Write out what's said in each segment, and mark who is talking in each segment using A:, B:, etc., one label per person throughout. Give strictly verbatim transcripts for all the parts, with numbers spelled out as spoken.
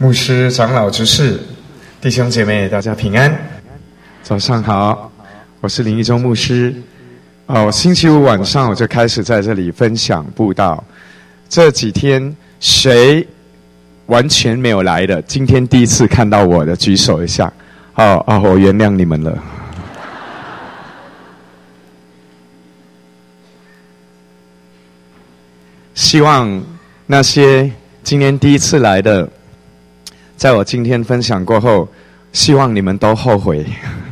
A: 牧师、长老、执事、弟兄姐妹，大家平安，早上好，我是林义忠牧师。哦，星期五晚上我就开始在这里分享布道。这几天谁完全没有来的，今天第一次看到我的举手一下。哦哦，我原谅你们了。希望那些今天第一次来的，在我今天分享过后，希望你们都后悔。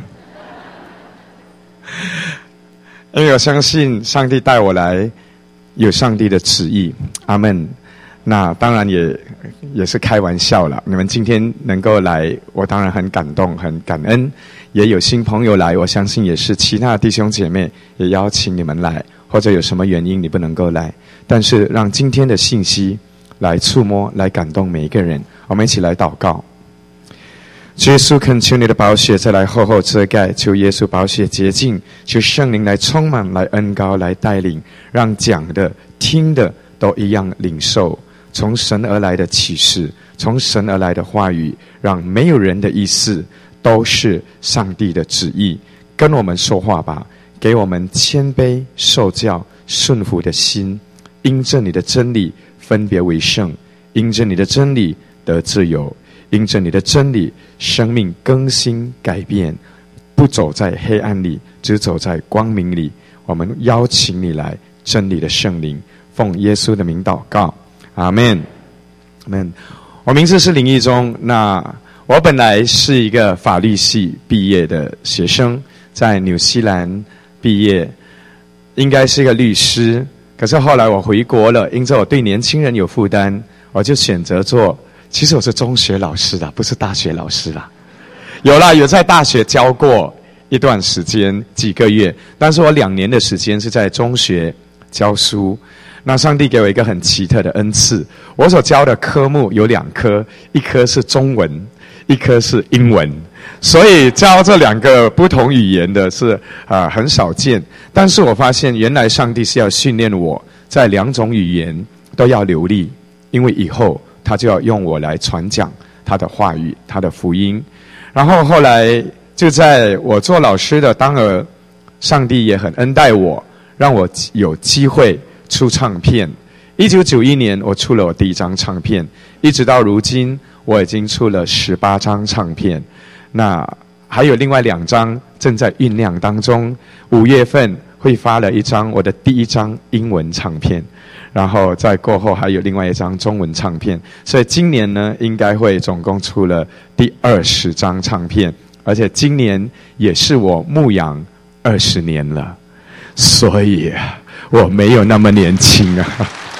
A: 因为我相信上帝带我来有上帝的旨意，阿们。那当然也也是开玩笑了，你们今天能够来，我当然很感动很感恩。也有新朋友来，我相信也是其他的弟兄姐妹也邀请你们来，或者有什么原因你不能够来，但是让今天的信息来触摸来感动每一个人。我们一起来祷告。主耶稣，恳求你的宝血再来厚厚遮盖，求耶稣宝血洁净，求圣灵来充满来恩膏来带领，让讲的听的都一样领受从神而来的启示，从神而来的话语，让没有人的意思都是上帝的旨意。跟我们说话吧，给我们谦卑受教顺服的心，因着你的真理分别为圣，因着你的真理得自由，因着你的真理生命更新改变，不走在黑暗里，只走在光明里。我们邀请你来，真理的圣灵，奉耶稣的名祷告，阿们，阿们。我名字是林义忠，那我本来是一个法律系毕业的学生，在纽西兰毕业，应该是一个律师。可是后来我回国了，因着我对年轻人有负担，我就选择做，其实我是中学老师啦，不是大学老师啦。有啦，有在大学教过一段时间，几个月，但是我两年的时间是在中学教书。那上帝给我一个很奇特的恩赐，我所教的科目有两科，一科是中文，一科是英文，所以教这两个不同语言的是啊、呃、很少见。但是我发现原来上帝是要训练我在两种语言都要流利，因为以后他就要用我来传讲他的话语，他的福音。然后后来就在我做老师的当儿，上帝也很恩待我，让我有机会出唱片。一九九一年我出了我第一张唱片，一直到如今我已经出了十八张唱片，那还有另外两张正在酝酿当中，五月份会发了一张我的第一张英文唱片，然后再过后还有另外一张中文唱片，所以今年呢应该会总共出了第二十张唱片，而且今年也是我牧养二十年了，所以我没有那么年轻啊。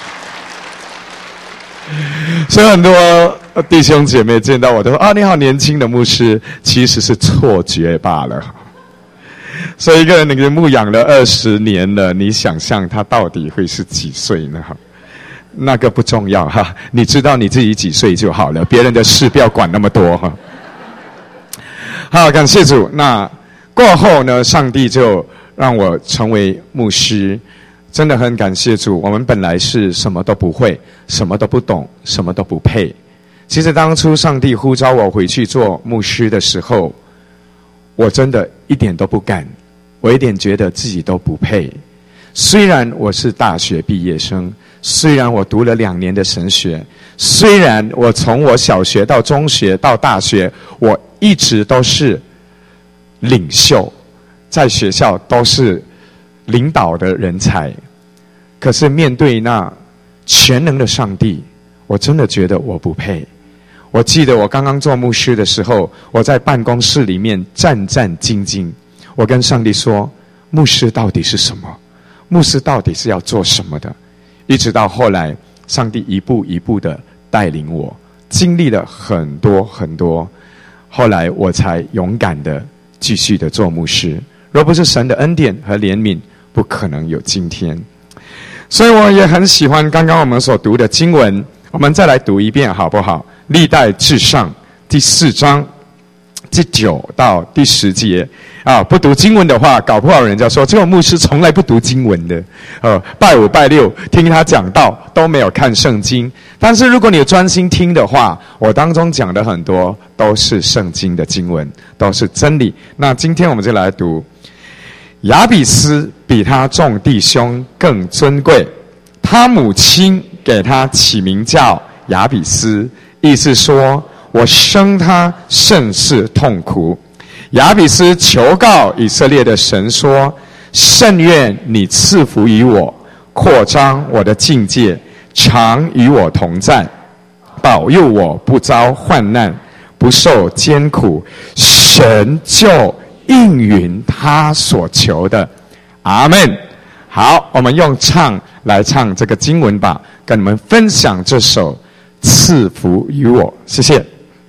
A: 所以很多弟兄姐妹见到我都说啊，你好年轻的牧师，其实是错觉罢了。所以一个人你牧养了二十年了，你想象他到底会是几岁呢？那个不重要哈，你知道你自己几岁就好了，别人的事不要管那么多哈。好，感谢主。那过后呢，上帝就让我成为牧师，真的很感谢主。我们本来是什么都不会，什么都不懂，什么都不配。其实当初上帝呼召我回去做牧师的时候，我真的一点都不敢，我一点觉得自己都不配。虽然我是大学毕业生，虽然我读了两年的神学，虽然我从我小学到中学到大学，我一直都是领袖，在学校都是领导的人才，可是面对那全能的上帝，我真的觉得我不配。我记得我刚刚做牧师的时候，我在办公室里面战战兢兢，我跟上帝说，牧师到底是什么？牧师到底是要做什么的？一直到后来，上帝一步一步的带领我，经历了很多很多，后来我才勇敢的继续的做牧师。若不是神的恩典和怜悯，不可能有今天。所以我也很喜欢刚刚我们所读的经文，我们再来读一遍好不好？历代志上第四章第九到第十节啊，不读经文的话，搞不好人家说这个牧师从来不读经文的，呃，拜五拜六听他讲道都没有看圣经。但是如果你专心听的话，我当中讲的很多都是圣经的经文，都是真理。那今天我们就来读，亚比斯比他众弟兄更尊贵，他母亲给他起名叫亚比斯，意思说我生他甚是痛苦。亚比斯求告以色列的神说，甚愿你赐福于我，扩张我的境界，常与我同在，保佑我不遭患难，不受艰苦。神就应允他所求的。阿们。好，我们用唱来唱这个经文吧，跟你们分享这首赐福于我。谢谢。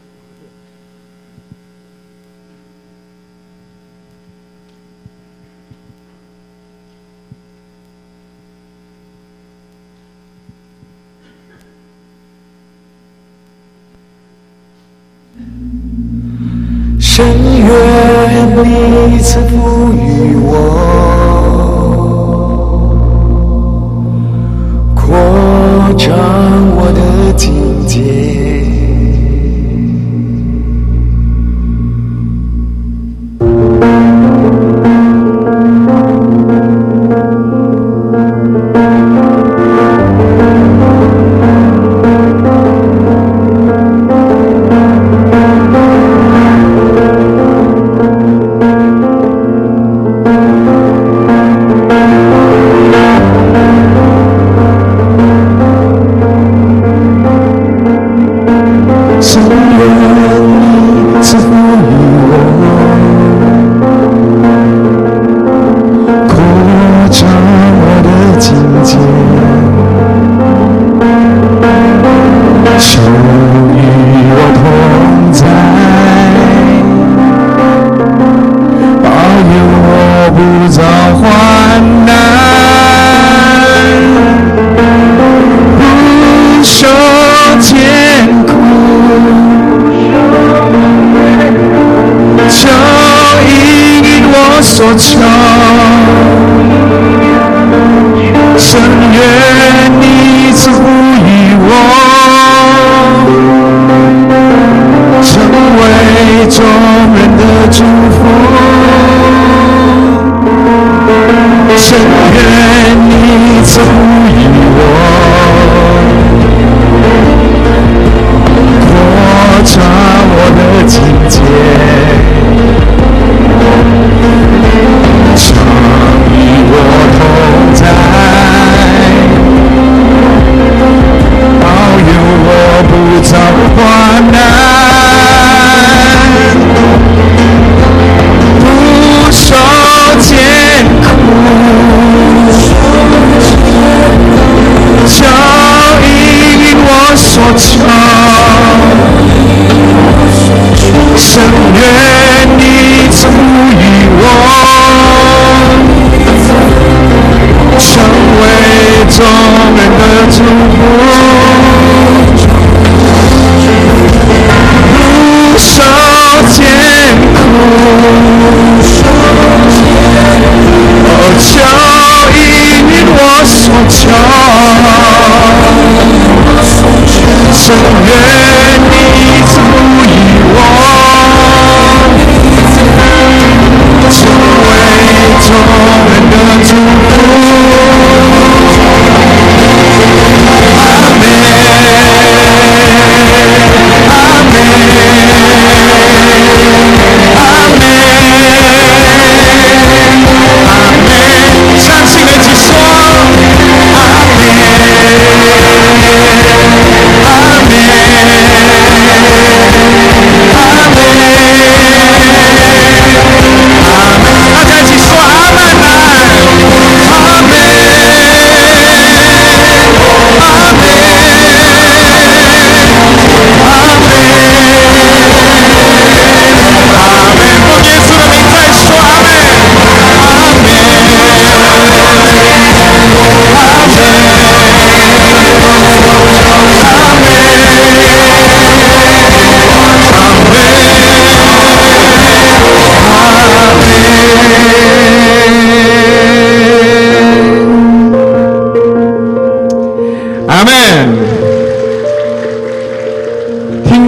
B: 深愿你赐福于我，扩张我的境界，
C: Amen.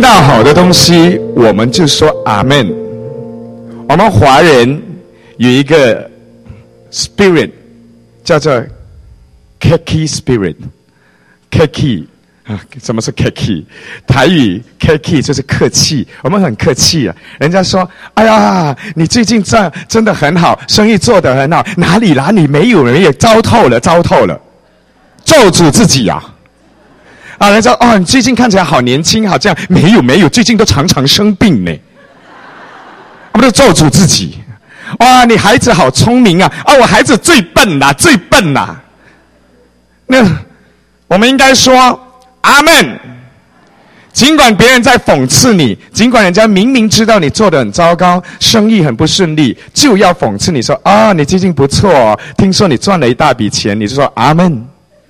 A: 到好的东西，我们就说阿们。我们华人有一个 spirit 叫做 keki spirit。keki 啊，什么是 keki？ 台语 keki 就是客气，我们很客气啊。人家说：“哎呀，你最近这真的很好，生意做得很好，哪里哪里没有没有，糟透了，糟透了。”咒诅自己呀、啊！啊，人家说：“哦，你最近看起来好年轻，好这样。”没有没有，最近都常常生病呢。不是咒诅自己。哇，你孩子好聪明啊！啊，我孩子最笨啦、啊，最笨啦、啊。那我们应该说。阿们。尽管别人在讽刺你，尽管人家明明知道你做得很糟糕，生意很不顺利，就要讽刺你说啊，你最近不错哦，听说你赚了一大笔钱，你就说阿们。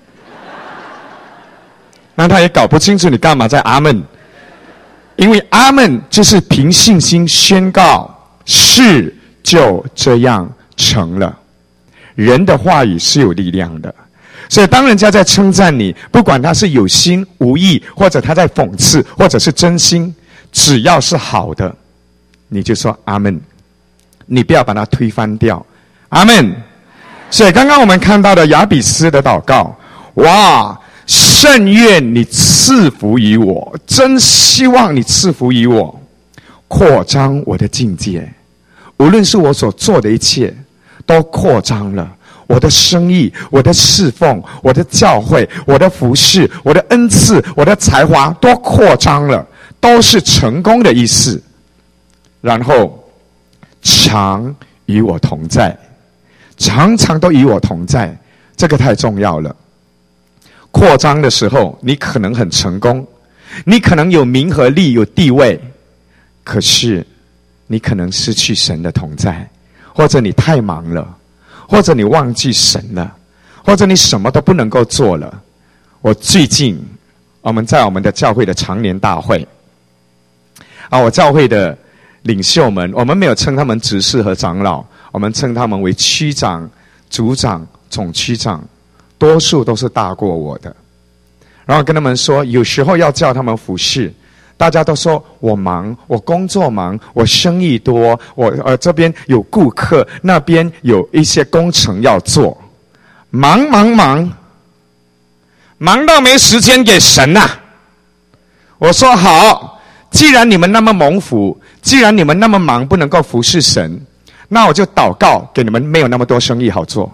A: 那他也搞不清楚你干嘛在阿们，因为阿们就是凭信心宣告，事就这样成了。人的话语是有力量的。所以当人家在称赞你，不管他是有心无意，或者他在讽刺，或者是真心，只要是好的，你就说阿们，你不要把它推翻掉。阿们。所以刚刚我们看到的雅比斯的祷告，哇，甚愿你赐福于我，真希望你赐福于我，扩张我的境界，无论是我所做的一切都扩张了，我的生意，我的侍奉，我的教会，我的服事，我的恩赐，我的才华都扩张了，都是成功的意思。然后常与我同在，常常都与我同在，这个太重要了。扩张的时候，你可能很成功，你可能有名和利，有地位，可是你可能失去神的同在，或者你太忙了，或者你忘记神了，或者你什么都不能够做了。我最近我们在我们的教会的常年大会啊，我教会的领袖们，我们没有称他们执事和长老，我们称他们为区长、组长、总区长，多数都是大过我的。然后跟他们说，有时候要叫他们服侍，大家都说我忙，我工作忙，我生意多，我呃这边有顾客，那边有一些工程要做，忙忙忙，忙到没时间给神啊！我说好，既然你们那么蒙福，既然你们那么忙不能够服侍神，那我就祷告给你们没有那么多生意好做，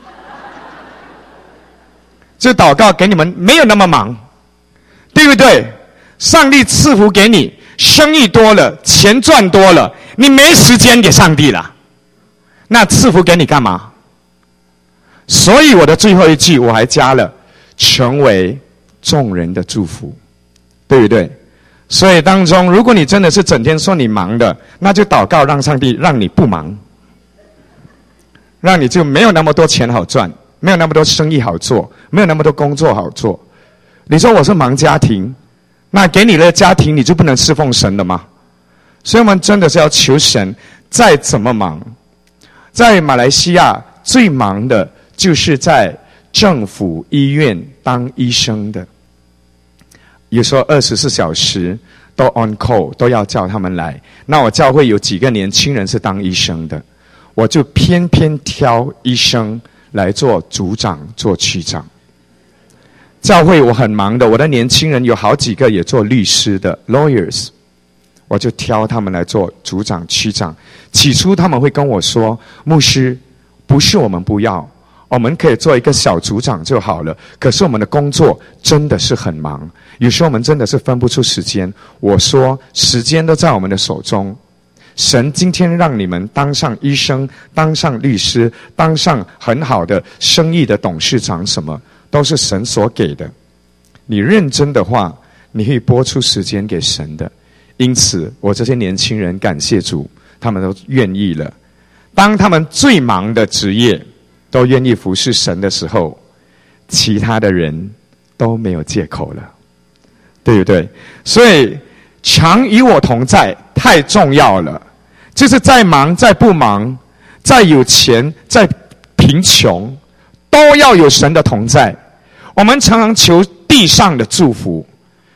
A: 就祷告给你们没有那么忙，对不对？上帝赐福给你，生意多了，钱赚多了，你没时间给上帝了，那赐福给你干嘛？所以我的最后一句我还加了，成为众人的祝福，对不对？所以当中，如果你真的是整天说你忙的，那就祷告让上帝让你不忙，让你就没有那么多钱好赚，没有那么多生意好做，没有那么多工作好做。你说我是忙家庭，那给你的家庭你就不能侍奉神了吗？所以我们真的是要求神，再怎么忙，在马来西亚最忙的就是在政府医院当医生的，有时候二十四小时都 on call， 都要叫他们来。那我教会有几个年轻人是当医生的，我就偏偏挑医生来做组长做区长。教会我很忙的，我的年轻人有好几个也做律师的 lawyers， 我就挑他们来做组长区长。起初他们会跟我说，牧师，不是我们不要，我们可以做一个小组长就好了，可是我们的工作真的是很忙，有时候我们真的是分不出时间。我说时间都在我们的手中，神今天让你们当上医生，当上律师，当上很好的生意的董事长，什么都是神所给的。你认真的话，你会拨出时间给神的。因此我这些年轻人感谢主，他们都愿意了。当他们最忙的职业都愿意服侍神的时候，其他的人都没有借口了，对不对？所以常与我同在太重要了，就是再忙再不忙，再有钱再贫穷，都要有神的同在。我们常常求地上的祝福，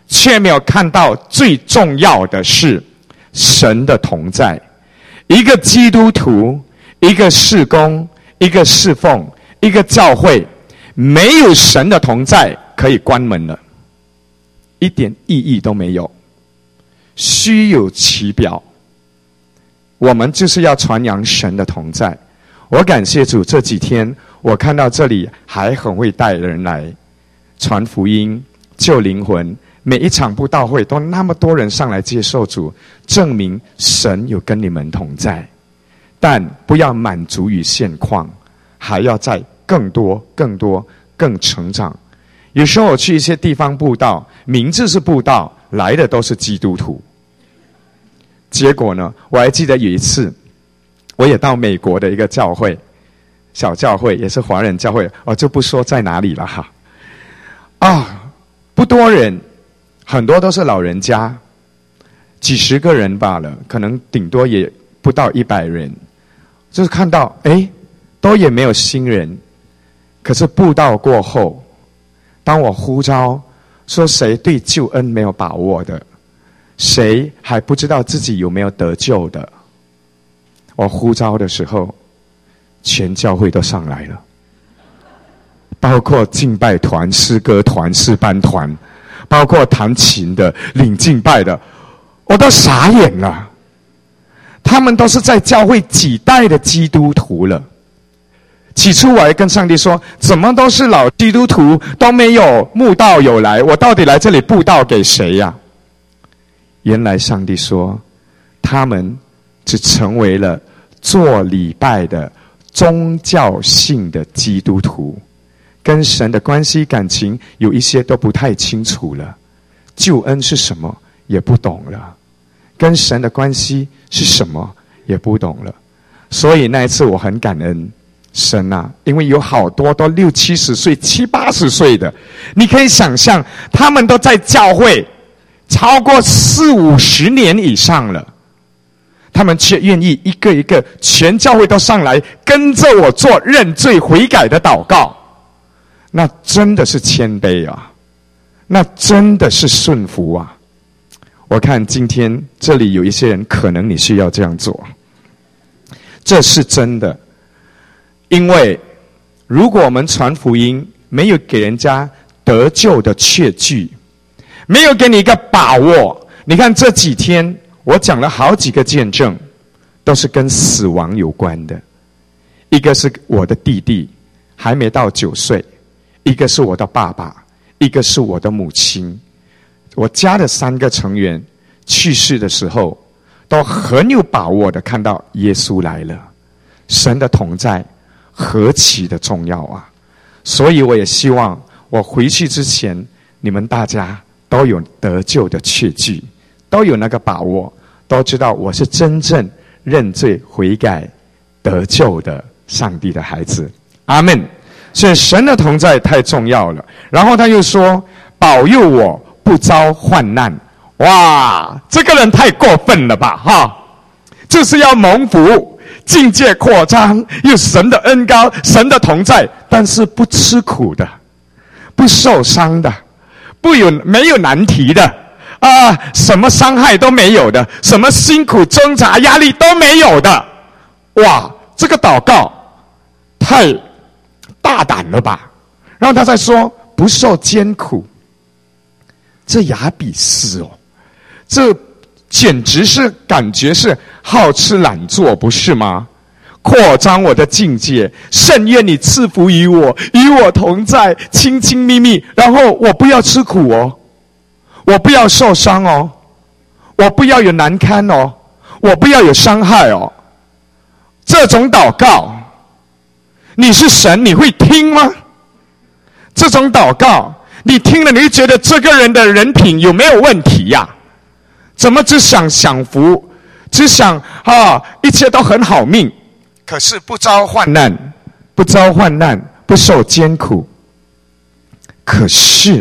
A: 却没有看到最重要的是神的同在。一个基督徒，一个事工，一个侍奉，一个教会，没有神的同在，可以关门了，一点意义都没有，虚有其表。我们就是要传扬神的同在。我感谢主，这几天我看到这里还很会带人来传福音、救灵魂，每一场布道会都那么多人上来接受主，证明神有跟你们同在。但不要满足于现况，还要再更多、更多、更成长。有时候我去一些地方布道，名字是布道，来的都是基督徒。结果呢，我还记得有一次，我也到美国的一个教会，小教会，也是华人教会，我就不说在哪里了哈。啊，不多人，很多都是老人家，几十个人罢了，可能顶多也不到一百人。就是看到，哎，都也没有新人。可是布道过后，当我呼召说谁对救恩没有把握的，谁还不知道自己有没有得救的，我呼召的时候，全教会都上来了，包括敬拜团、诗歌团、诗班团，包括弹琴的、领敬拜的，我都傻眼了。他们都是在教会几代的基督徒了。起初我还跟上帝说，怎么都是老基督徒，都没有慕道友来，我到底来这里布道给谁呀？原来上帝说，他们只成为了做礼拜的宗教性的基督徒，跟神的关系感情有一些都不太清楚了，救恩是什么也不懂了，跟神的关系是什么也不懂了。所以那一次我很感恩神啊，因为有好多都六七十岁、七八十岁的，你可以想象，他们都在教会超过四五十年以上了，他们却愿意一个一个全教会都上来跟着我做认罪悔改的祷告，那真的是谦卑啊，那真的是顺服啊。我看今天这里有一些人可能你需要这样做，这是真的。因为如果我们传福音没有给人家得救的确据，没有给你一个把握，你看这几天我讲了好几个见证，都是跟死亡有关的。一个是我的弟弟还没到九岁，一个是我的爸爸，一个是我的母亲。我家的三个成员去世的时候，都很有把握的看到耶稣来了，神的同在何其的重要啊！所以我也希望我回去之前，你们大家都有得救的确据，都有那个把握，都知道我是真正认罪悔改得救的上帝的孩子。阿们。所以神的同在太重要了。然后他又说，保佑我不遭患难。哇，这个人太过分了吧哈！就是要蒙福，境界扩张，有神的恩膏，神的同在，但是不吃苦的，不受伤的，不有没有难题的啊，什么伤害都没有的，什么辛苦挣扎压力都没有的。哇，这个祷告太大胆了吧。然后他再说不受艰苦，这雅比斯哦，这简直是感觉是好吃懒做，不是吗？扩张我的境界，甚愿你赐福于我，与我同在，亲亲密密，然后我不要吃苦哦，我不要受伤哦，我不要有难堪哦，我不要有伤害哦。这种祷告，你是神，你会听吗？这种祷告你听了，你会觉得这个人的人品有没有问题呀、啊？怎么只想享福，只想啊一切都很好命，可是不遭患难，不遭患难，不受艰苦。可是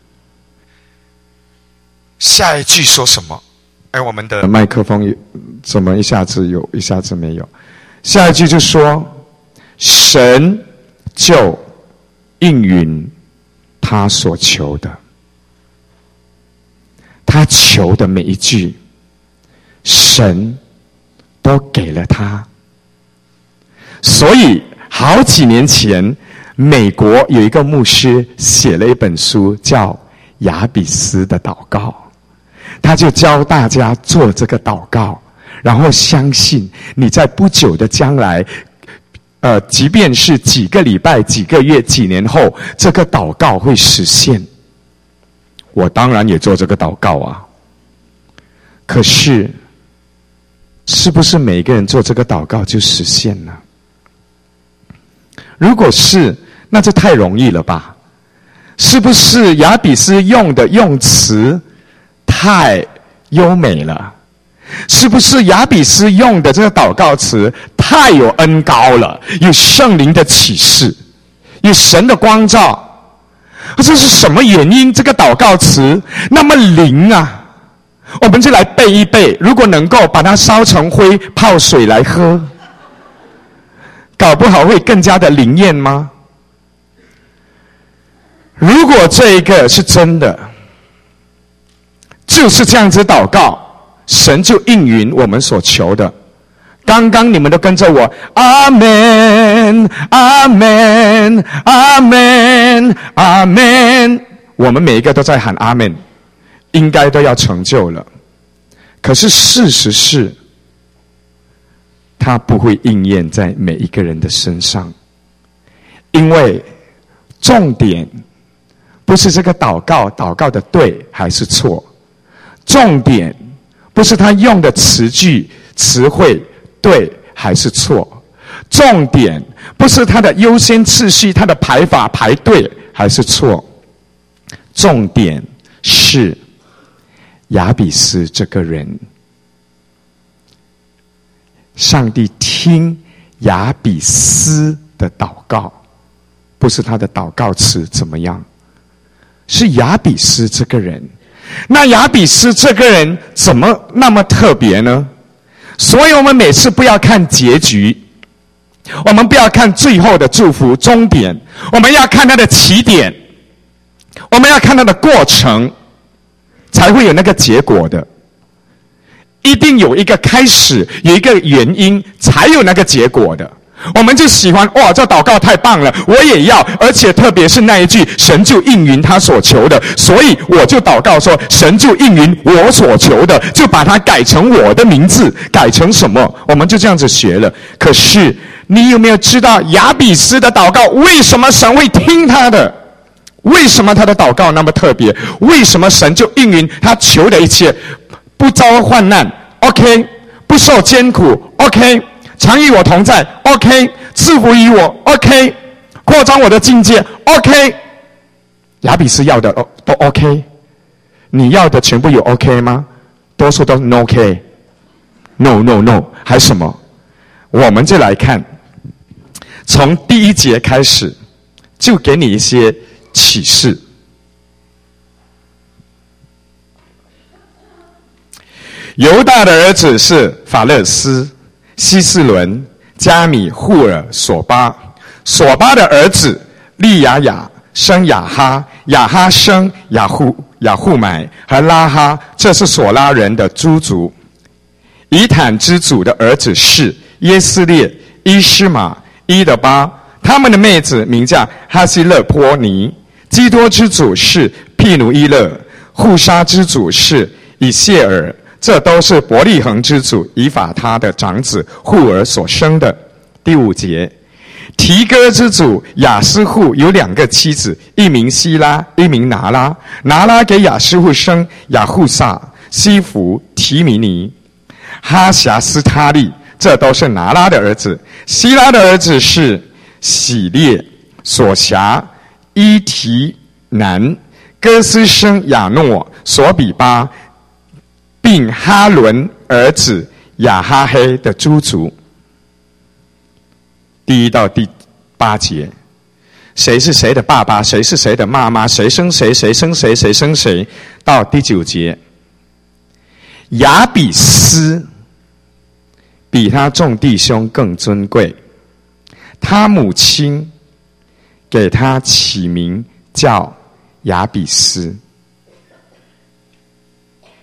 A: 下一句说什么？哎，我们的麦克风怎么一下子有，一下子没有？下一句就说，神就应允他所求的。 他求的每一句，神都给了他。所以好几年前，美国有一个牧师写了一本书，叫《雅比斯的祷告》，他就教大家做这个祷告，然后相信你在不久的将来，呃，即便是几个礼拜、几个月、几年后，这个祷告会实现。我当然也做这个祷告啊。可是，是不是每个人做这个祷告就实现了？如果是，那就太容易了吧？是不是雅比斯用的用词太优美了？是不是雅比斯用的这个祷告词太有恩膏了？有圣灵的启示，有神的光照。这是什么原因？这个祷告词那么灵啊？我们就来背一背，如果能够把它烧成灰，泡水来喝，搞不好会更加的灵验吗？如果这一个是真的，就是这样子祷告，神就应允我们所求的。刚刚你们都跟着我，阿们，阿们，阿们，阿们，我们每一个都在喊阿们，应该都要成就了。可是事实是，它不会应验在每一个人的身上，因为重点不是这个祷告祷告的对还是错，重点不是他用的词句词汇对还是错，重点不是他的优先次序，他的排法排对还是错，重点是雅比斯这个人。上帝听雅比斯的祷告，不是他的祷告词怎么样，是雅比斯这个人。那雅比斯这个人怎么那么特别呢？所以我们每次不要看结局，我们不要看最后的祝福终点，我们要看他的起点，我们要看他的过程，才会有那个结果的。一定有一个开始，有一个原因，才有那个结果的。我们就喜欢，哇，这祷告太棒了，我也要，而且特别是那一句，神就应允他所求的，所以我就祷告说，神就应允我所求的，就把它改成我的名字，改成什么，我们就这样子学了。可是你有没有知道雅比斯的祷告为什么神会听他的？为什么他的祷告那么特别？为什么神就应允他求的一切？不遭患难 OK， 不受艰苦 OK， 常与我同在 OK， 赐福于我 OK， 扩张我的境界 OK。 雅比斯要的都 OK， 你要的全部有 OK 吗？多数都 No OK， No No No， 还什么？我们就来看，从第一节开始就给你一些启示。犹大的儿子是法勒斯、希斯伦、加米、户尔、索巴。索巴的儿子利亚雅生亚哈，亚哈生亚户、亚户买和拉哈，这是索拉人的诸族。以坦之祖的儿子是耶斯列、伊施玛、伊德巴，他们的妹子名叫哈希勒波尼。基多之祖是毗努伊勒，户沙之祖是以谢尔，这都是伯利恒之祖以法他的长子户尔所生的。第五节，提哥之祖雅斯户有两个妻子，一名希拉，一名拿拉。拿拉给雅斯户生雅户萨、西弗、提米尼、哈辖斯他利，这都是拿拉的儿子。希拉的儿子是喜列、所辖、伊提南。哥斯生亚诺、索比巴，并哈伦儿子亚哈黑的诸族。第一到第八节，谁是谁的爸爸，谁是谁的妈妈，谁生谁，谁生谁，谁生谁。到第九节，雅比斯比他众弟兄更尊贵，他母亲给他起名叫雅比斯。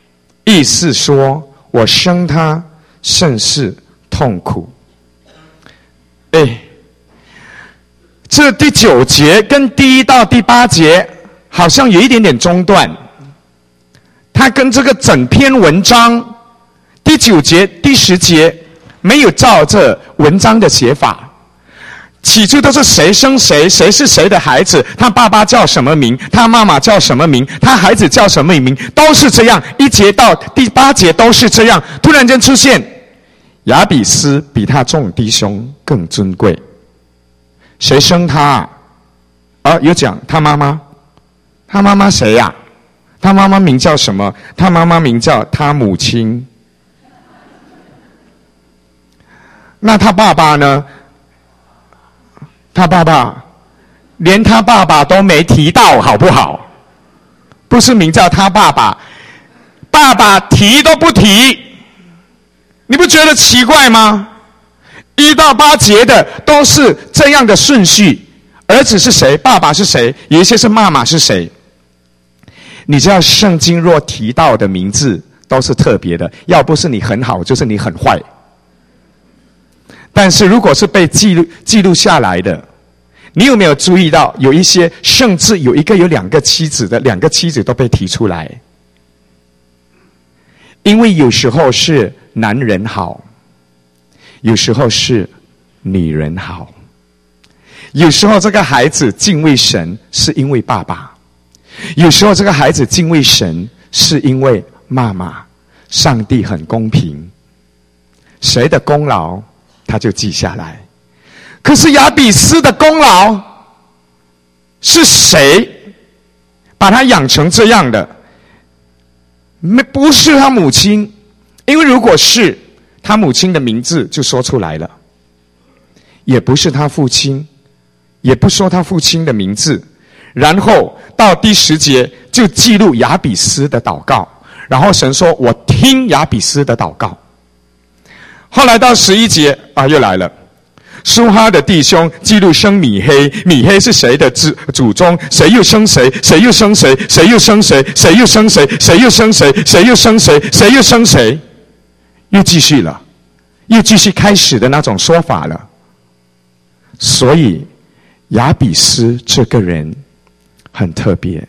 A: 意思说我生他甚是痛苦。哎，这第九节跟第一到第八节好像有一点点中断，它跟这个整篇文章第九节第十节没有照这文章的写法。起初都是谁生谁，谁是谁的孩子，他爸爸叫什么名，他妈妈叫什么名，他孩子叫什么名，都是这样，一节到第八节都是这样。突然间出现亚比斯比他众弟兄更尊贵。谁生他啊？啊，有讲他妈妈。他妈妈谁呀、啊？他妈妈名叫什么？他妈妈名叫他母亲。那他爸爸呢？他爸爸连他爸爸都没提到，好不好？不是名叫他爸爸，爸爸提都不提，你不觉得奇怪吗？一到八节的都是这样的顺序，儿子是谁，爸爸是谁，有一些是妈妈是谁。你知道圣经若提到的名字都是特别的，要不是你很好，就是你很坏。但是如果是被记录记录下来的，你有没有注意到有一些甚至有一个有两个妻子的，两个妻子都被提出来？因为有时候是男人好，有时候是女人好，有时候这个孩子敬畏神是因为爸爸，有时候这个孩子敬畏神是因为妈妈。上帝很公平，谁的功劳他就记下来。可是亚比斯的功劳是谁把他养成这样的？不是他母亲，因为如果是他母亲的名字就说出来了。也不是他父亲，也不说他父亲的名字。然后到第十节就记录亚比斯的祷告，然后神说我听亚比斯的祷告。后来到十一节啊，又来了。苏哈的弟兄记录生米黑，米黑是谁的祖宗？谁又生谁？谁又生谁？谁又生谁？谁又生谁？谁又生谁？谁又生谁？谁又生谁？又继续了，又继续开始的那种说法了。所以亚比斯这个人很特别，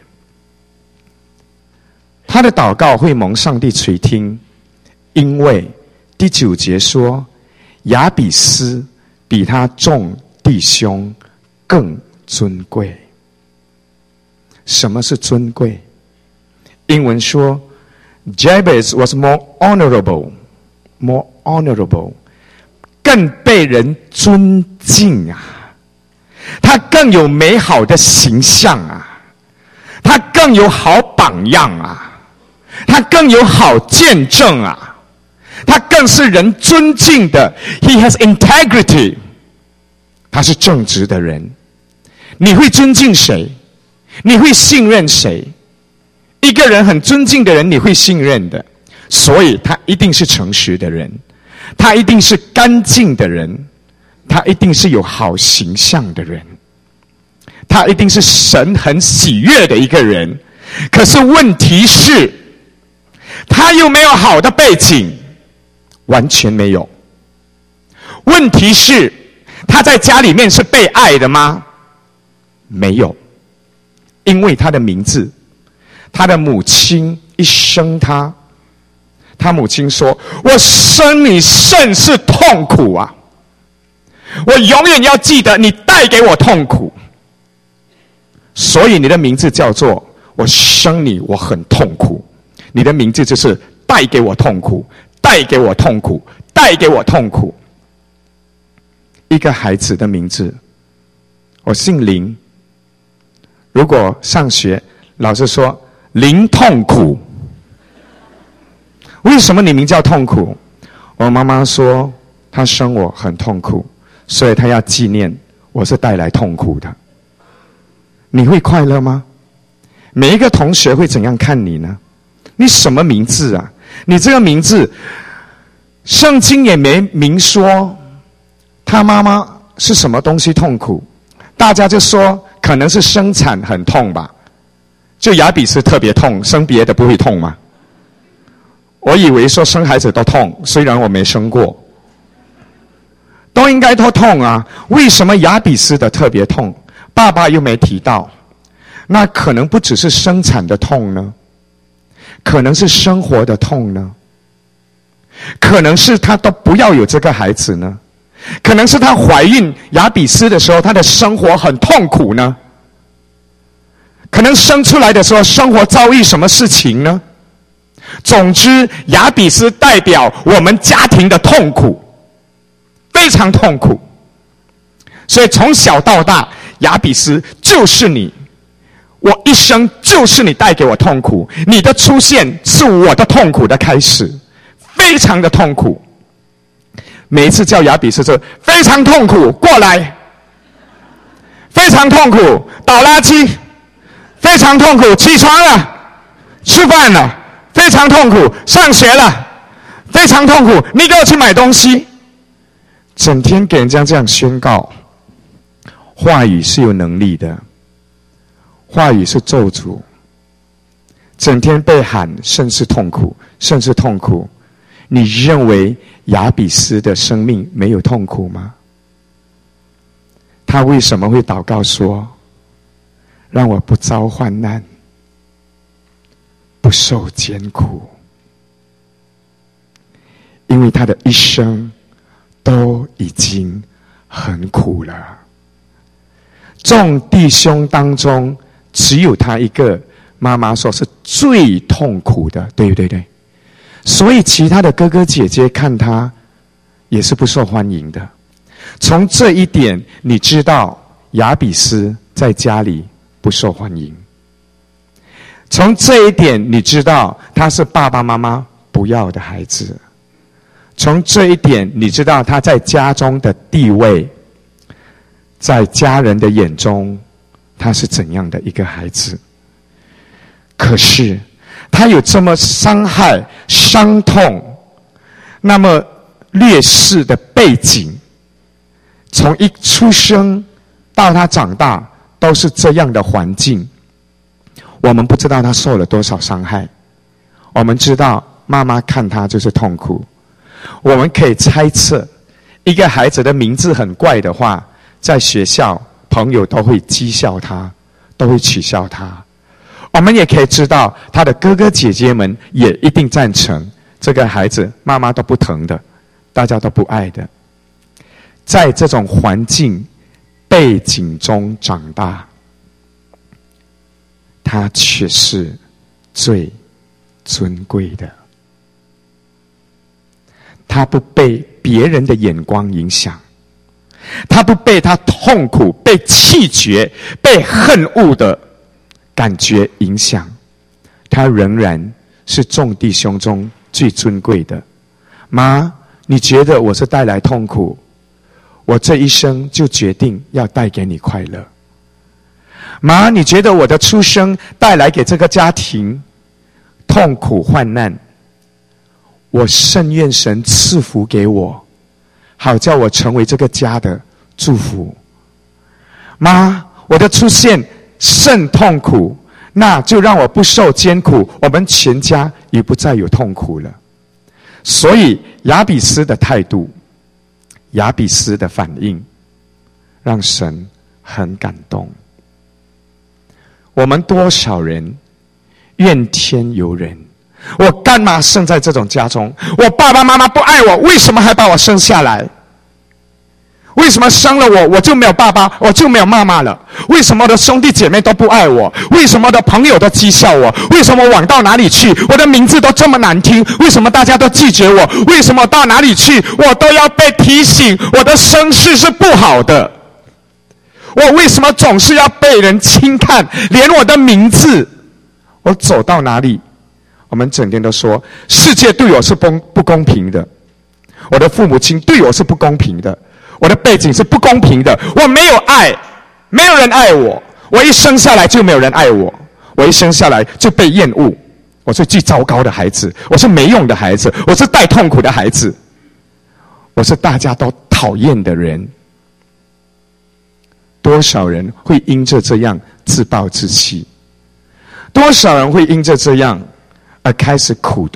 A: 他的祷告会蒙上帝垂听，因为第九节说亚比斯比他众弟兄更尊贵。什么是尊贵？英文说 Jabez was more honorable, more honorable, 更被人尊敬啊，他更有美好的形象啊，他更有好榜样啊，他更有好见证啊，他更是人尊敬的。 He has integrity， 他是正直的人。你会尊敬谁？你会信任谁？一个人很尊敬的人你会信任的，所以他一定是诚实的人，他一定是干净的人，他一定是有好形象的人，他一定是神很喜悦的一个人。可是问题是他有没有好的背景？完全没有。问题是他在家里面是被爱的吗？没有。因为他的名字，他的母亲一生他，他母亲说我生你甚是痛苦啊，我永远要记得你带给我痛苦，所以你的名字叫做我生你我很痛苦。你的名字就是带给我痛苦，带给我痛苦，带给我痛苦。一个孩子的名字，我姓林，如果上学老师说林痛苦，为什么你名叫痛苦？我妈妈说她生我很痛苦，所以她要纪念我是带来痛苦的。你会快乐吗？每一个同学会怎样看你呢？你什么名字啊？你这个名字圣经也没明说他妈妈是什么东西痛苦，大家就说可能是生产很痛吧，就亚比斯特别痛，生别的不会痛吗？ 我以为说生孩子都痛，虽然我没生过，都应该都痛啊。为什么雅比斯的特别痛？爸爸又没提到。那可能不只是生产的痛呢，可能是生活的痛呢，可能是她都不要有这个孩子呢，可能是她怀孕雅比斯的时候，她的生活很痛苦呢，可能生出来的时候生活遭遇什么事情呢？总之，雅比斯代表我们家庭的痛苦，非常痛苦。所以从小到大，雅比斯就是你，我一生就是你带给我痛苦，你的出现是我的痛苦的开始，非常的痛苦。每一次叫雅比斯就非常痛苦，过来，非常痛苦，倒垃圾，非常痛苦，起床了，吃饭了，非常痛苦，上学了，非常痛苦，你给我去买东西。整天给人家这样宣告，话语是有能力的，话语是咒诅，整天被喊甚是痛苦，甚是痛苦。你认为雅比斯的生命没有痛苦吗？他为什么会祷告说，让我不遭患难，不受艰苦？因为他的一生都已经很苦了。众弟兄当中只有他一个，妈妈说是最痛苦的，对不对？对。所以其他的哥哥姐姐看他也是不受欢迎的。从这一点你知道雅比斯在家里不受欢迎，从这一点你知道他是爸爸妈妈不要的孩子，从这一点你知道他在家中的地位，在家人的眼中他是怎样的一个孩子。可是他有这么伤害、伤痛、那么劣势的背景，从一出生到他长大都是这样的环境。我们不知道他受了多少伤害，我们知道妈妈看他就是痛苦。我们可以猜测，一个孩子的名字很怪的话，在学校朋友都会讥笑他，都会取笑他。我们也可以知道他的哥哥姐姐们也一定赞成这个孩子妈妈都不疼的，大家都不爱的。在这种环境背景中长大，他却是最尊贵的。他不被别人的眼光影响，他不被他痛苦、被弃绝、被恨恶的感觉影响，他仍然是众弟兄中最尊贵的。妈，你觉得我是带来痛苦，我这一生就决定要带给你快乐。妈，你觉得我的出生带来给这个家庭痛苦患难，我甚愿神赐福给我，好叫我成为这个家的祝福。妈，我的出现甚痛苦，那就让我不受艰苦，我们全家也不再有痛苦了。所以雅比斯的态度，雅比斯的反应，让神很感动。我们多少人怨天尤人，我干嘛生在这种家中？我爸爸妈妈不爱我，为什么还把我生下来？为什么生了我，我就没有爸爸，我就没有妈妈了？为什么我的兄弟姐妹都不爱我？为什么我的朋友都讥笑我？为什么往到哪里去，我的名字都这么难听？为什么大家都拒绝我？为什么到哪里去，我都要被提醒我的身世是不好的？我为什么总是要被人轻看？连我的名字，我走到哪里，我们整天都说世界对我是不不公平的，我的父母亲对我是不公平的，我的背景是不公平的，我没有爱，没有人爱我，我一生下来就没有人爱我，我一生下来就被厌恶，我是最糟糕的孩子，我是没用的孩子，我是带痛苦的孩子，我是大家都讨厌的人。多少人会因着这样自暴自弃？多少人会因着这样而开始苦读，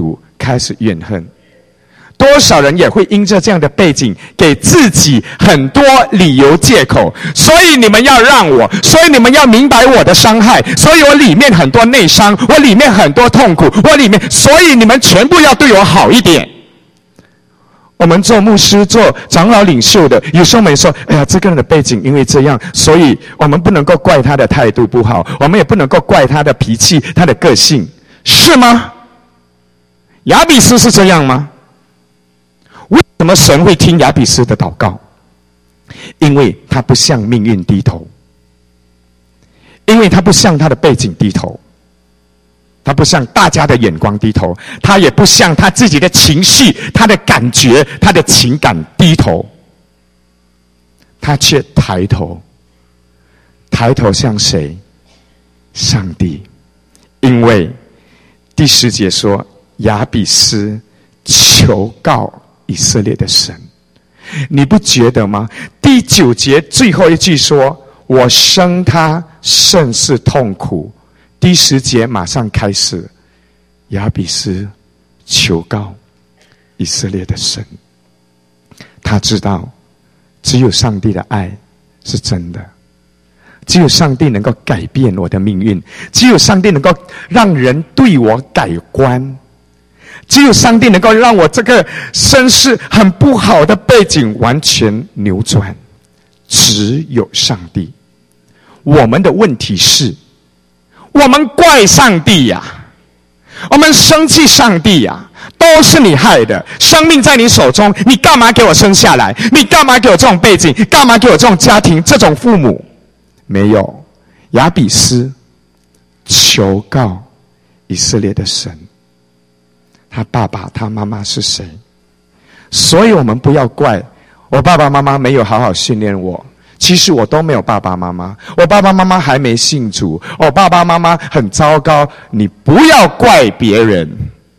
A: 开始怨恨。多少人也会因着这样的背景，给自己很多理由借口。所以你们要让我，所以你们要明白我的伤害，所以我里面很多内伤，我里面很多痛苦，我里面，所以你们全部要对我好一点。我们做牧师、做长老领袖的，有时候我们说：“哎呀，这个人的背景因为这样，所以我们不能够怪他的态度不好，我们也不能够怪他的脾气、他的个性，是吗？”亚比斯是这样吗？为什么神会听亚比斯的祷告？因为他不向命运低头，因为他不向他的背景低头，他不向大家的眼光低头，他也不向他自己的情绪、他的感觉、他的情感低头，他却抬头，抬头向谁？上帝。因为第十节说，亚比斯求告以色列的神。你不觉得吗？第九节最后一句说，我生他甚是痛苦。第十节马上开始，亚比斯求告以色列的神。他知道只有上帝的爱是真的，只有上帝能够改变我的命运，只有上帝能够让人对我改观，只有上帝能够让我这个身世很不好的背景完全扭转，只有上帝。我们的问题是，我们怪上帝呀、啊，我们生气上帝呀、啊，都是你害的，生命在你手中，你干嘛给我生下来？你干嘛给我这种背景？干嘛给我这种家庭、这种父母？没有，亚比斯求告以色列的神。他爸爸他妈妈是谁？所以我们不要怪我爸爸妈妈没有好好训练我，其实我都没有爸爸妈妈，我爸爸妈妈还没信主，我爸爸妈妈很糟糕。你不要怪别人，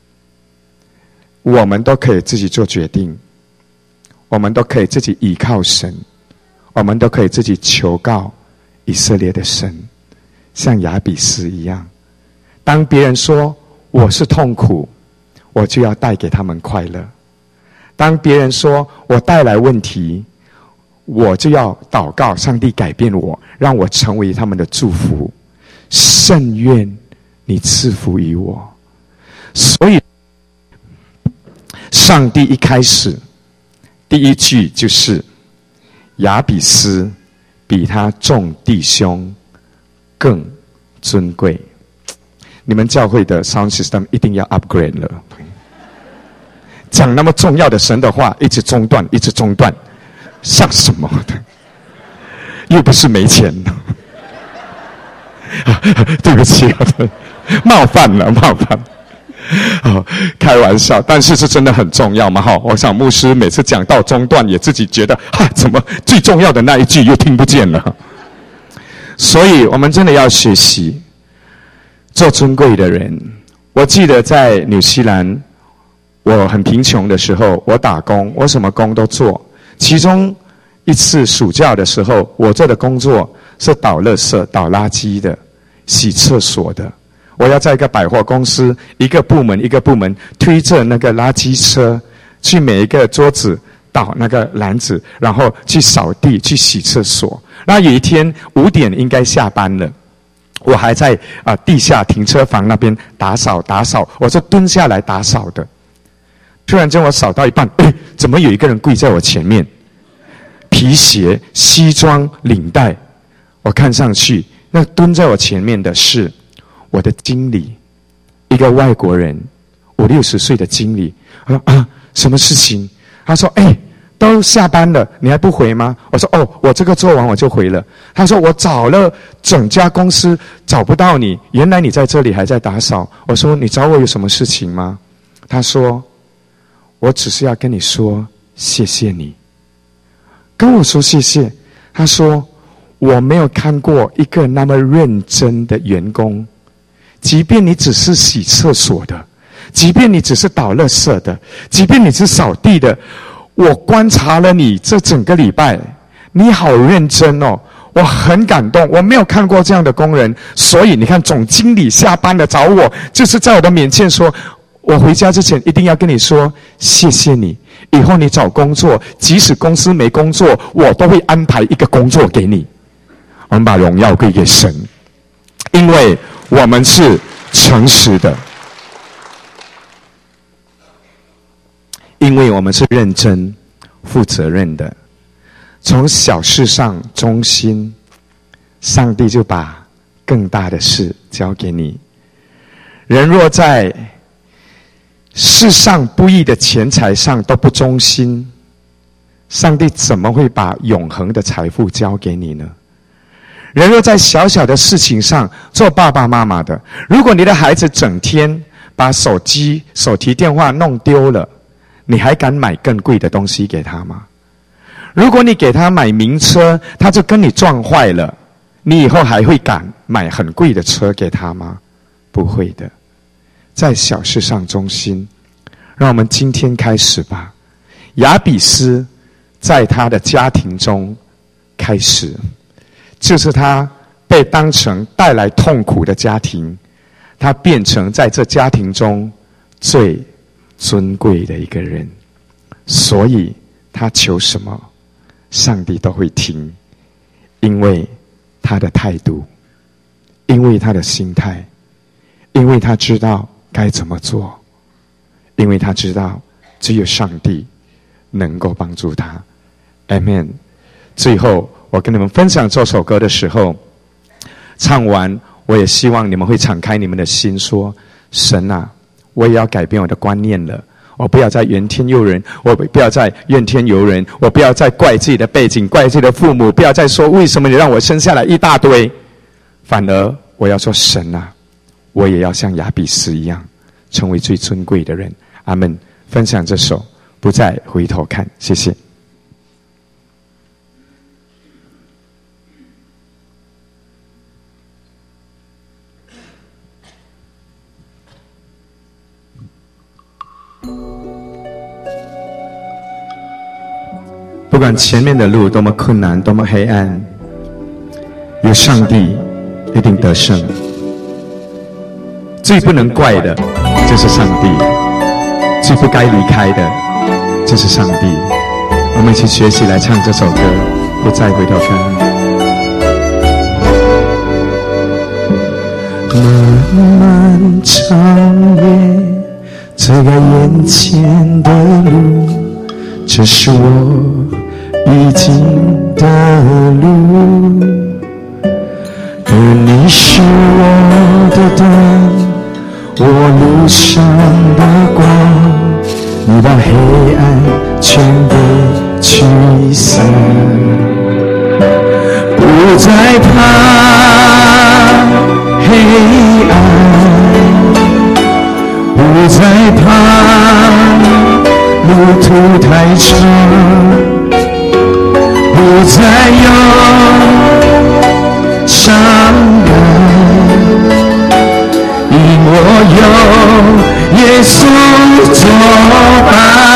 A: 我们都可以自己做决定，我们都可以自己依靠神，我们都可以自己求告以色列的神，像亚比斯一样。当别人说我是痛苦，我就要带给他们快乐。当别人说我带来问题，我就要祷告上帝改变我，让我成为他们的祝福。甚愿你赐福于我。所以上帝一开始第一句就是亚比斯比他众弟兄更尊贵。你们教会的 sound system 一定要 upgrade 了。讲那么重要的神的话，一直中断，一直中断，像什么的？又不是没钱。对不起，冒犯了，冒犯。哦，开玩笑，但是是真的很重要嘛？哈，我想牧师每次讲到中断，也自己觉得，哈，怎么最重要的那一句又听不见了？所以我们真的要学习做尊贵的人。我记得在纽西兰，我很贫穷的时候，我打工，我什么工都做。其中一次暑假的时候，我做的工作是倒垃圾、倒垃圾的，洗厕所的。我要在一个百货公司，一个部门一个部门推着那个垃圾车，去每一个桌子倒那个篮子，然后去扫地、去洗厕所。那有一天五点应该下班了，我还在啊、呃、地下停车房那边打扫打扫，我是蹲下来打扫的。突然间我扫到一半，哎，怎么有一个人跪在我前面？皮鞋、西装、领带，我看上去，那蹲在我前面的是我的经理，一个外国人，五六十岁的经理。我说啊，什么事情？他说，哎，都下班了，你还不回吗？我说，哦，我这个做完我就回了。他说，我找了整家公司找不到你，原来你在这里还在打扫。我说，你找我有什么事情吗？他说，我只是要跟你说谢谢你。跟我说谢谢。他说，我没有看过一个那么认真的员工，即便你只是洗厕所的，即便你只是倒垃圾的，即便你是扫地的，我观察了你这整个礼拜，你好认真哦，我很感动，我没有看过这样的工人。所以你看，总经理下班了找我，就是在我的面前说， 我回家之前一定要跟你说谢谢你，以后你找工作，即使公司没工作，我都会安排一个工作给你。我们把荣耀归给神，因为我们是诚实的，因为我们是认真负责任的，从小事上忠心，上帝就把更大的事交给你。人若在世上不义的钱财上都不忠心，上帝怎么会把永恒的财富交给你呢？人若在小小的事情上，做爸爸妈妈的，如果你的孩子整天把手机、手提电话弄丢了，你还敢买更贵的东西给他吗？如果你给他买名车，他就跟你撞坏了，你以后还会敢买很贵的车给他吗？不会的。在小事上忠心，让我们今天开始吧。雅比斯在他的家庭中开始，就是他被当成带来痛苦的家庭，他变成在这家庭中最尊贵的一个人，所以他求什么，上帝都会听，因为他的态度，因为他的心态，因为他知道该怎么做，因为他知道只有上帝能够帮助他。 Amen。 最后我跟你们分享这首歌的时候，唱完我也希望你们会敞开你们的心，说神啊，我也要改变我的观念了，我不要再怨天尤人，我不要再怨天尤人，我不要再怪自己的背景，怪自己的父母，不要再说为什么你让我生下来一大堆，反而我要说神啊，我也要像雅比斯一样成为最尊贵的人。阿们。分享这首不再回头看，谢谢。不管前面的路多么困难，多么黑暗，有上帝一定得胜。最不能怪的就是上帝，最不该离开的就是上帝。我们一起学习来唱这首歌，不再回头看。漫漫长夜，走在眼前的路，这是我必经的路，而你是我的灯，我路上的光，你把黑暗全部驱散，不再怕黑暗，不再怕路途太长，不再有伤感，因我有耶稣作伴。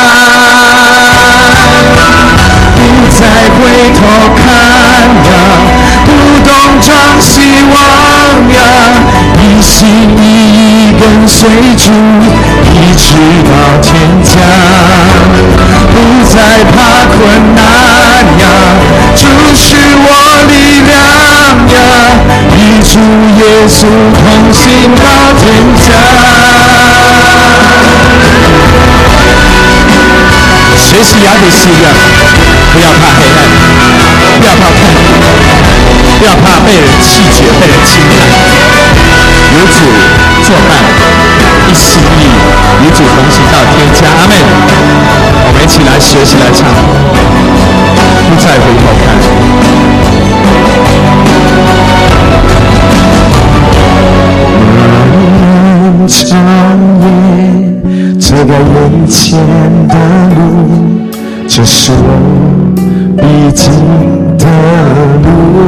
A: 不再回头看呀，不动张希望呀，一心一意跟随主，一直到天家。不再怕困难呀，主是我力量呀，与主耶稣同行到天家。学习雅比斯一样，不要怕黑暗，不要怕痛苦，不要怕被人弃绝、被人轻看，有主作伴，一心一意与主同行到天家。阿们。我们一起来学习来唱，不再回头看。漫长夜，走在眼前的路，这是我必经的路，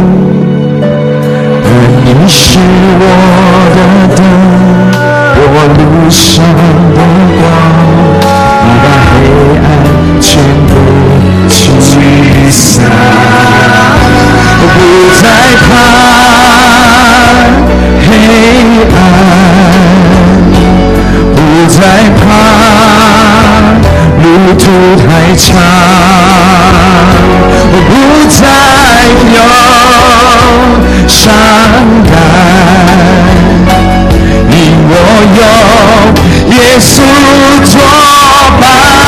A: 而你是我的灯，我路上的光，你把黑暗全部驱散，不再怕黑暗，不再
B: 常，我不再有伤感，因我有耶稣作伴，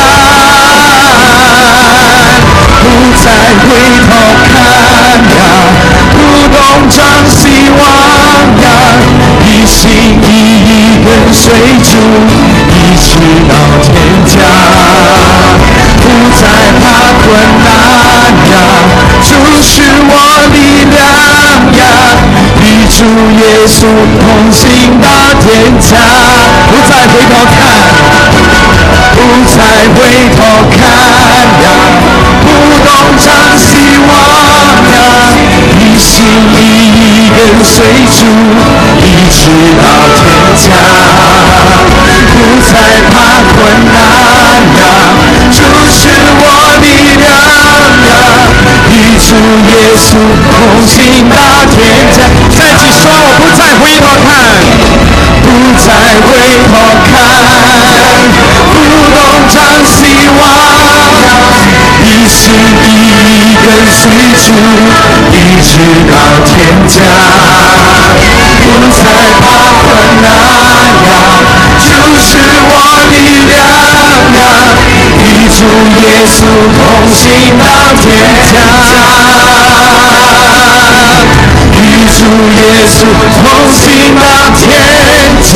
B: 不再回头看呀，不东张西望呀，一心一意跟随主，一直到天家，不再怕困难呀，主是我力量呀，与主耶稣同行到天家，不再回头看，不再回头看呀，不东张西望呀，一心一意跟随主，一直到天家，不再怕困难呀，主是我力量呀，与主耶稣同行到天家。再一起说，我不再回头看，不再回头看，不东张西望呀，一心一意跟随主，一直到天家，不再怕困难呀，就是我力量呀，与主耶稣同行到天家，与主耶稣同行到天家。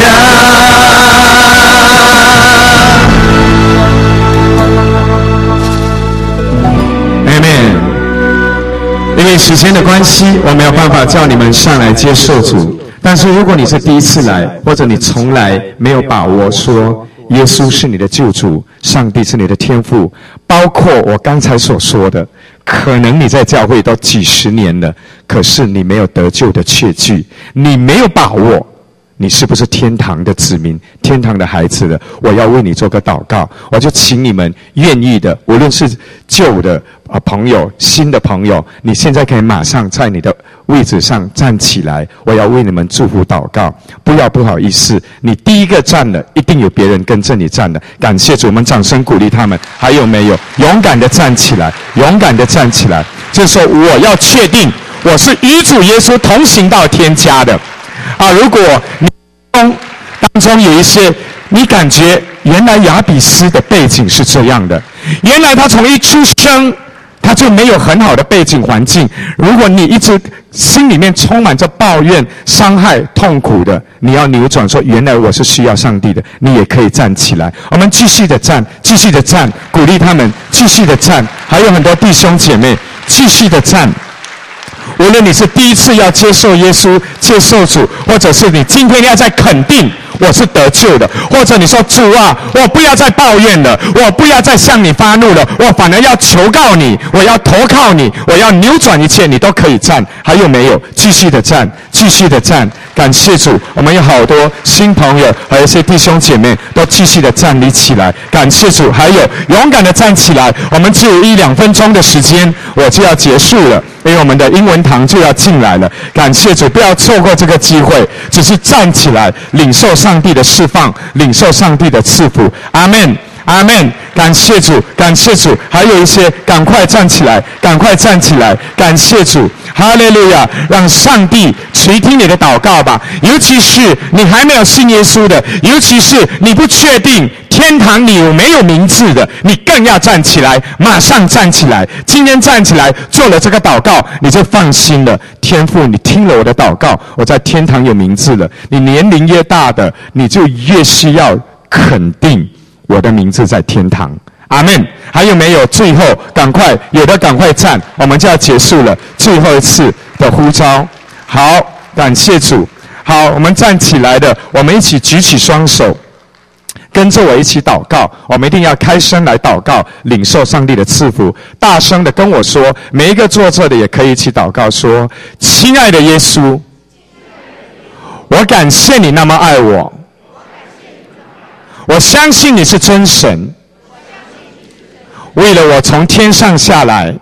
B: 因为时间的关系，我没有办法叫你们上来接受主。但是如果你是第一次来，或者你从来没有把握说耶稣是你的救主，上帝是你的天父，包括我刚才所说的，可能你在教会都几十年了，可是你没有得救的确据，你没有把握你是不是天堂的子民，天堂的孩子了？我要为你做个祷告，我就请你们愿意的，无论是旧的啊朋友、新的朋友，你现在可以马上在你的位置上站起来，我要为你们祝福祷告。不要不好意思，你第一个站了，一定有别人跟着你站的。感谢主，我们掌声鼓励他们。还有没有？勇敢的站起来，勇敢的站起来。就是说，我要确定我是与主耶稣同行到天家的。啊，如果你当中有一些你感觉原来雅比斯的背景是这样的，原来他从一出生他就没有很好的背景环境，如果你一直心里面充满着抱怨、伤害、痛苦的，你要扭转说原来我是需要上帝的，你也可以站起来。我们继续的站，继续的站，鼓励他们继续的站，还有很多弟兄姐妹继续的站。无论你是第一次要接受耶稣、接受主，或者是你今天要在肯定我是得救的，或者你说主啊，我不要再抱怨了，我不要再向你发怒了，我反而要求告你，我要投靠你，我要扭转一切，你都可以站。还有没有？继续的站，继续的站。感谢主，我们有好多新朋友，还有一些弟兄姐妹都继续的站立起来。感谢主，还有勇敢的站起来。我们只有一两分钟的时间，我就要结束了，因为我们的英文堂就要进来了。感谢主，不要错过这个机会，只是站起来，领受上帝的释放，领受上帝的赐福。阿们，阿们。感谢主，感谢主。还有一些，赶快站起来，赶快站起来。感谢主，哈利路亚！让上帝垂听你的祷告吧。尤其是你还没有信耶稣的，尤其是你不确定天堂里有没有名字的，你更要站起来，马上站起来。今天站起来做了这个祷告，你就放心了。天父，你听了我的祷告，我在天堂有名字了。你年龄越大的，你就越需要肯定我的名字在天堂。阿们。还有没有？最后赶快，有的赶快站，我们就要结束了。最后一次的呼召。好，感谢主。好，我们站起来的，我们一起举起双手，跟着我一起祷告。我们一定要开声来祷告，领受上帝的赐福。大声的跟我说，每一个坐着的也可以一起祷告说：亲爱的耶稣，我感谢你那么爱我，我相信你是真神，为了我从天上下来，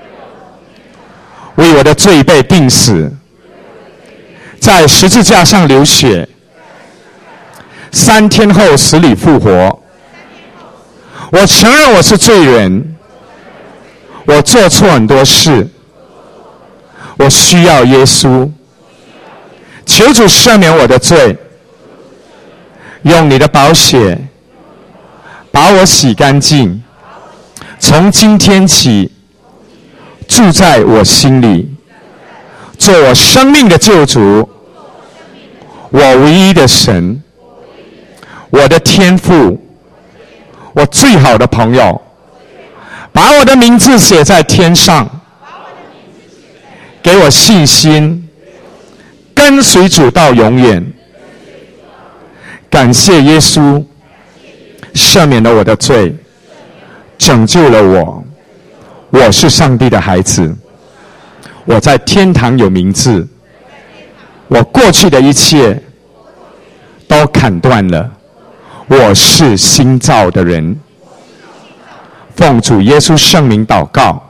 B: 为我的罪被钉死，在十字架上流血，三天后死里复活。我承认我是罪人， 我做错很多事，我需要耶稣，求主赦免我的罪，用你的宝血把我洗干净，从今天起住在我心里，做我生命的救主，我唯一的神，我的天父，我最好的朋友，把我的名字写在天上，给我信心，跟随主到永远。感谢耶稣赦免了我的罪，拯救了我，我是上帝的孩子，我在天堂有名字，我过去的一切都砍断了，我是新造的人。奉主耶稣圣名祷告，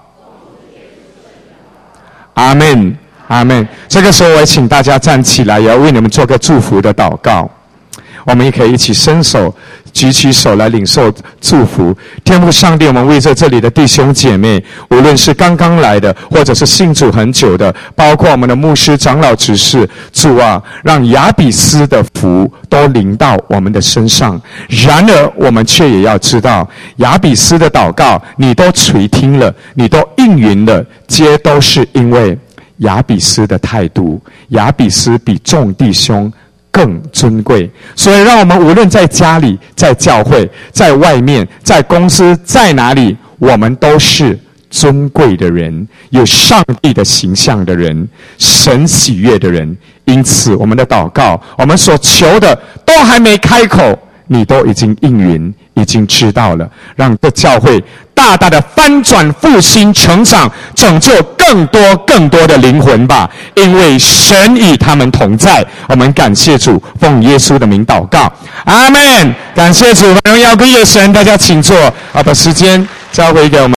B: 阿们，阿们。这个时候我也请大家站起来，也要为你们做个祝福的祷告。我们也可以一起伸手举起手来领受祝福。天父上帝，我们为着这里的弟兄姐妹，无论是刚刚来的或者是信主很久的，包括我们的牧师长老执事，主啊，让雅比斯的福都临到我们的身上。然而我们却也要知道，雅比斯的祷告你都垂听了，你都应允了，皆都是因为雅比斯的态度。雅比斯比众弟兄更尊贵，所以让我们无论在家里、在教会、在外面、在公司、在哪里，我们都是尊贵的人，有上帝的形象的人，神喜悦的人。因此我们的祷告，我们所求的都还没开口，你都已经应允，已经知道了。让这教会大大的翻转、复兴、成长，拯救更多更多的灵魂吧，因为神与他们同在。我们感谢主，奉耶稣的名祷告，阿们。感谢主，荣耀归于神。大家请坐，啊，把时间交回给我们。